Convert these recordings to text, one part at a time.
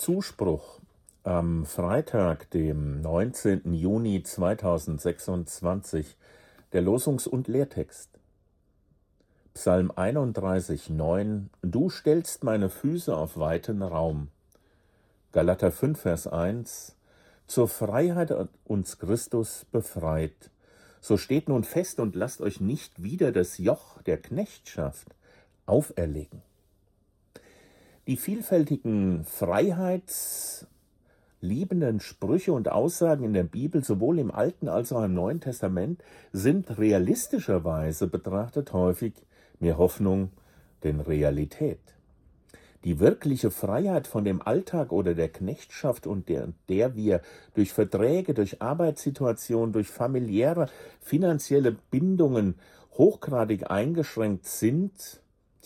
Zuspruch am Freitag, dem 19. Juni 2026, der Losungs- und Lehrtext. Psalm 31,9: Du stellst meine Füße auf weiten Raum. Galater 5, Vers 1: Zur Freiheit hat uns Christus befreit. So steht nun fest und lasst euch nicht wieder das Joch der Knechtschaft auferlegen. Die vielfältigen freiheitsliebenden Sprüche und Aussagen in der Bibel, sowohl im Alten als auch im Neuen Testament, sind realistischerweise betrachtet häufig mehr Hoffnung denn Realität. Die wirkliche Freiheit von dem Alltag oder der Knechtschaft, und der wir durch Verträge, durch Arbeitssituationen, durch familiäre, finanzielle Bindungen hochgradig eingeschränkt sind,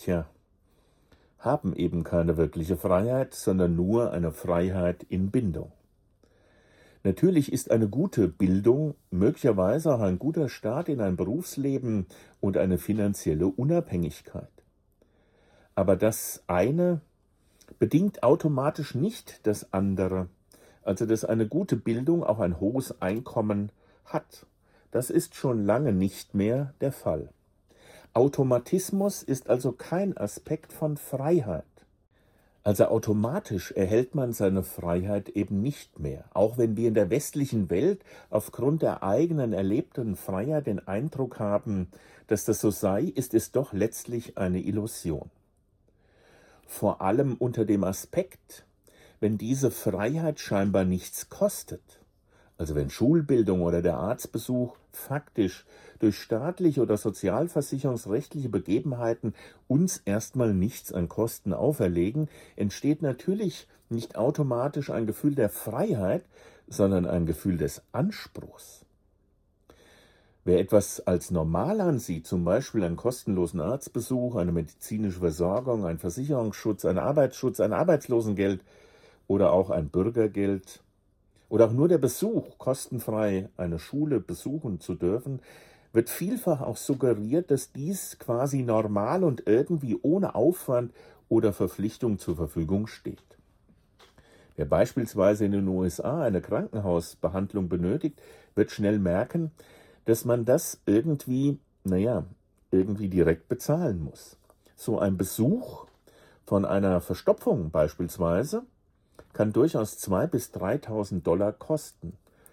haben eben keine wirkliche Freiheit, sondern nur eine Freiheit in Bindung. Natürlich ist eine gute Bildung möglicherweise auch ein guter Start in ein Berufsleben und eine finanzielle Unabhängigkeit. Aber das eine bedingt automatisch nicht das andere, also dass eine gute Bildung auch ein hohes Einkommen hat. Das ist schon lange nicht mehr der Fall. Automatismus ist also kein Aspekt von Freiheit. Also automatisch erhält man seine Freiheit eben nicht mehr. Auch wenn wir in der westlichen Welt aufgrund der eigenen erlebten Freiheit den Eindruck haben, dass das so sei, ist es doch letztlich eine Illusion. Vor allem unter dem Aspekt, wenn diese Freiheit scheinbar nichts kostet. Also wenn Schulbildung oder der Arztbesuch faktisch durch staatliche oder sozialversicherungsrechtliche Begebenheiten uns erstmal nichts an Kosten auferlegen, entsteht natürlich nicht automatisch ein Gefühl der Freiheit, sondern ein Gefühl des Anspruchs. Wer etwas als normal ansieht, zum Beispiel einen kostenlosen Arztbesuch, eine medizinische Versorgung, einen Versicherungsschutz, einen Arbeitsschutz, ein Arbeitslosengeld oder auch ein Bürgergeld, oder auch nur der Besuch, kostenfrei eine Schule besuchen zu dürfen, wird vielfach auch suggeriert, dass dies quasi normal und irgendwie ohne Aufwand oder Verpflichtung zur Verfügung steht. Wer beispielsweise in den USA eine Krankenhausbehandlung benötigt, wird schnell merken, dass man das irgendwie direkt bezahlen muss. So ein Besuch von einer Verstopfung beispielsweise kann durchaus 2.000 bis 3.000 Dollar kosten.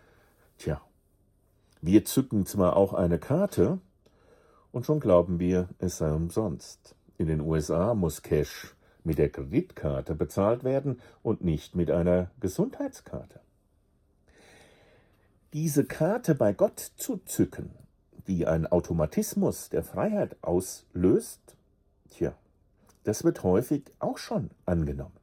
Wir zücken zwar auch eine Karte und schon glauben wir, es sei umsonst. In den USA muss Cash mit der Kreditkarte bezahlt werden und nicht mit einer Gesundheitskarte. Diese Karte bei Gott zu zücken, die einen Automatismus der Freiheit auslöst, das wird häufig auch schon angenommen.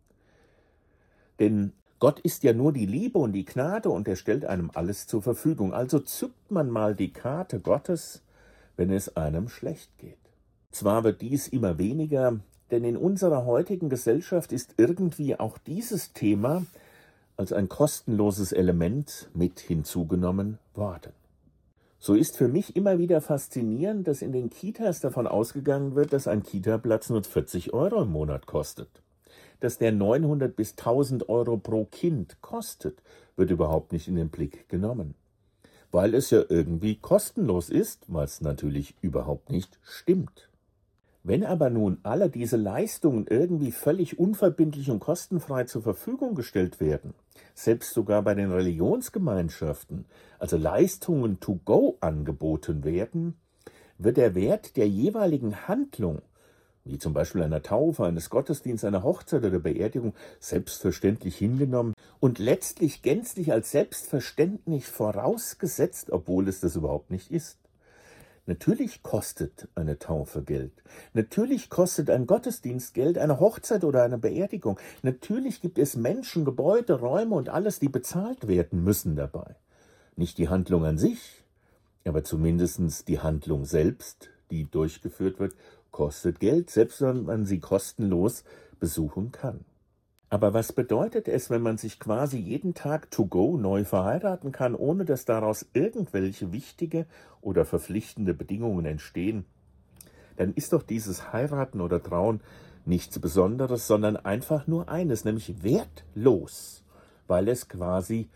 Denn Gott ist ja nur die Liebe und die Gnade und er stellt einem alles zur Verfügung. Also zückt man mal die Karte Gottes, wenn es einem schlecht geht. Zwar wird dies immer weniger, denn in unserer heutigen Gesellschaft ist irgendwie auch dieses Thema als ein kostenloses Element mit hinzugenommen worden. So ist für mich immer wieder faszinierend, dass in den Kitas davon ausgegangen wird, dass ein Kitaplatz nur 40 Euro im Monat kostet. Dass der 900 bis 1.000 Euro pro Kind kostet, wird überhaupt nicht in den Blick genommen. Weil es ja irgendwie kostenlos ist, was natürlich überhaupt nicht stimmt. Wenn aber nun alle diese Leistungen irgendwie völlig unverbindlich und kostenfrei zur Verfügung gestellt werden, selbst sogar bei den Religionsgemeinschaften, also Leistungen to go angeboten werden, wird der Wert der jeweiligen Handlung, wie zum Beispiel einer Taufe, eines Gottesdienstes, einer Hochzeit oder Beerdigung, selbstverständlich hingenommen und letztlich gänzlich als selbstverständlich vorausgesetzt, obwohl es das überhaupt nicht ist. Natürlich kostet eine Taufe Geld. Natürlich kostet ein Gottesdienst Geld, eine Hochzeit oder eine Beerdigung. Natürlich gibt es Menschen, Gebäude, Räume und alles, die bezahlt werden müssen dabei. Nicht die Handlung an sich, aber zumindest die Handlung selbst, die durchgeführt wird, kostet Geld, selbst wenn man sie kostenlos besuchen kann. Aber was bedeutet es, wenn man sich quasi jeden Tag to go neu verheiraten kann, ohne dass daraus irgendwelche wichtige oder verpflichtende Bedingungen entstehen? Dann ist doch dieses Heiraten oder Trauen Nichts Besonderes, sondern einfach nur eines, nämlich wertlos, weil es quasi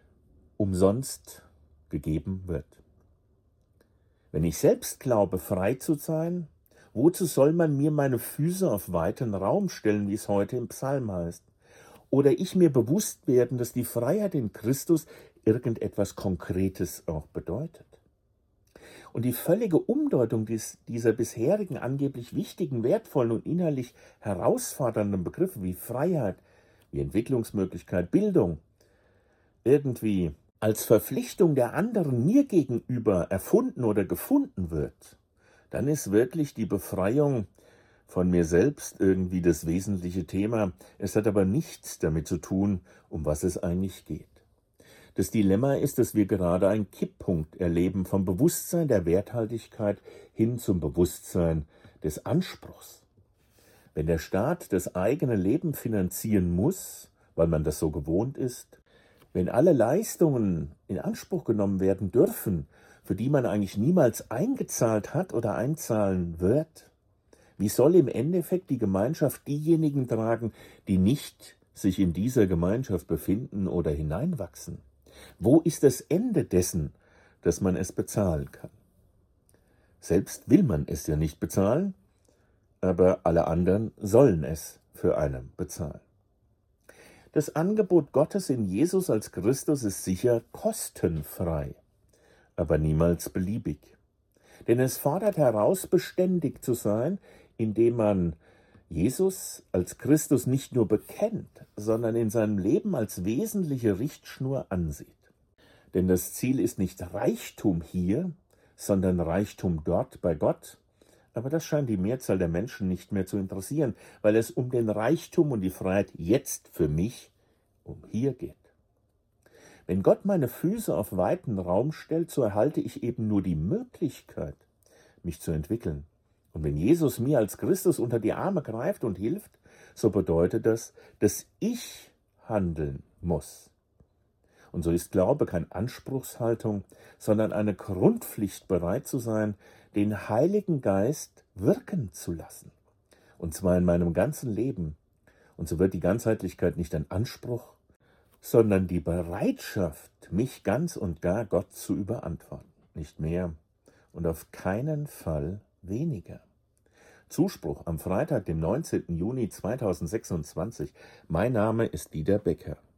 umsonst gegeben wird. Wenn ich selbst glaube, frei zu sein, wozu soll man mir meine Füße auf weiten Raum stellen, wie es heute im Psalm heißt? Oder ich mir bewusst werden, dass die Freiheit in Christus irgendetwas Konkretes auch bedeutet. Und die völlige Umdeutung dieser bisherigen angeblich wichtigen, wertvollen und innerlich herausfordernden Begriffe wie Freiheit, wie Entwicklungsmöglichkeit, Bildung, irgendwie als Verpflichtung der anderen mir gegenüber erfunden oder gefunden wird, dann ist wirklich die Befreiung von mir selbst irgendwie das wesentliche Thema. Es hat aber nichts damit zu tun, um was es eigentlich geht. Das Dilemma ist, dass wir gerade einen Kipppunkt erleben vom Bewusstsein der Werthaltigkeit hin zum Bewusstsein des Anspruchs. Wenn der Staat das eigene Leben finanzieren muss, weil man das so gewohnt ist, wenn alle Leistungen in Anspruch genommen werden dürfen, für die man eigentlich niemals eingezahlt hat oder einzahlen wird, wie soll im Endeffekt die Gemeinschaft diejenigen tragen, die nicht sich in dieser Gemeinschaft befinden oder hineinwachsen? Wo ist das Ende dessen, dass man es bezahlen kann? Selbst will man es ja nicht bezahlen, aber alle anderen sollen es für einen bezahlen. Das Angebot Gottes in Jesus als Christus ist sicher kostenfrei, aber niemals beliebig. Denn es fordert heraus, beständig zu sein, indem man Jesus als Christus nicht nur bekennt, sondern in seinem Leben als wesentliche Richtschnur ansieht. Denn das Ziel ist nicht Reichtum hier, sondern Reichtum dort bei Gott. Aber das scheint die Mehrzahl der Menschen nicht mehr zu interessieren, weil es um den Reichtum und die Freiheit jetzt für mich hier geht. Wenn Gott meine Füße auf weiten Raum stellt, so erhalte ich eben nur die Möglichkeit, mich zu entwickeln. Und wenn Jesus mir als Christus unter die Arme greift und hilft, so bedeutet das, dass ich handeln muss. Und so ist Glaube keine Anspruchshaltung, sondern eine Grundpflicht, bereit zu sein, den Heiligen Geist wirken zu lassen. Und zwar in meinem ganzen Leben. Und so wird die Ganzheitlichkeit nicht ein Anspruch, sondern die Bereitschaft, mich ganz und gar Gott zu überantworten. Nicht mehr und auf keinen Fall weniger. Zuspruch am Freitag, dem 19. Juni 2026. Mein Name ist Dieter Becker.